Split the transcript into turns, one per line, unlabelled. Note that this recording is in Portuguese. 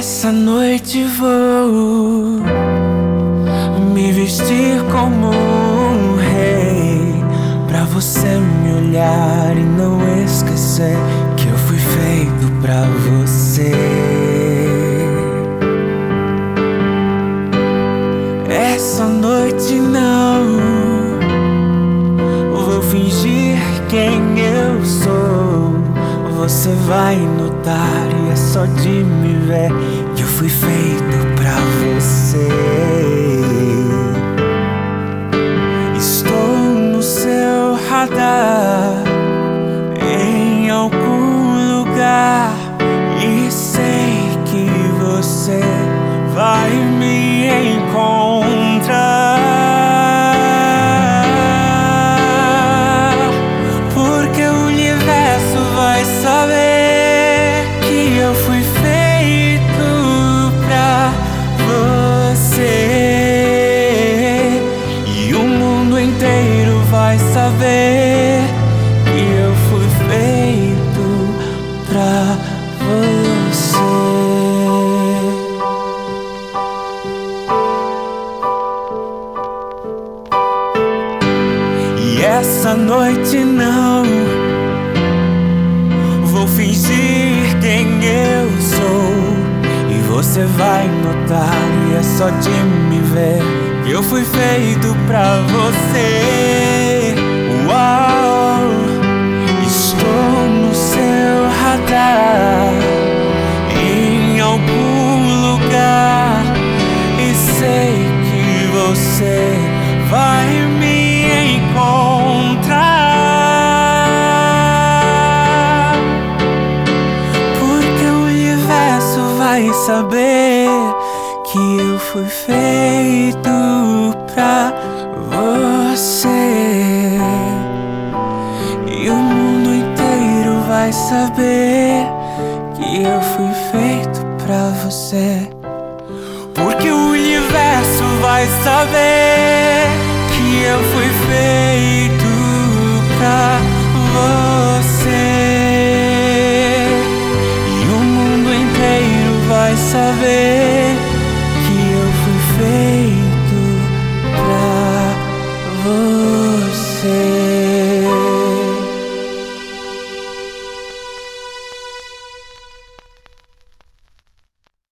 Essa noite vou me vestir como um rei, pra você me olhar e não esquecer que eu fui feito pra você. Essa noite não vou fingir quem eu sou. Você vai notar e é só de me ver que eu fui feito pra você. Estou no seu radar em algum lugar e sei que você vai me encontrar. Porque o universo vai saber que eu fui feito pra você. E o mundo inteiro vai saber que eu fui feito pra você. E essa noite não vou fingir quem eu sou, e você vai notar e é só de me ver que eu fui feito pra você. Uau, estou no seu radar em algum lugar e sei que você vai me encontrar. Porque o universo vai saber que eu fui feito pra você. E o mundo inteiro vai saber que eu fui feito pra você. Porque o universo vai saber que eu fui feito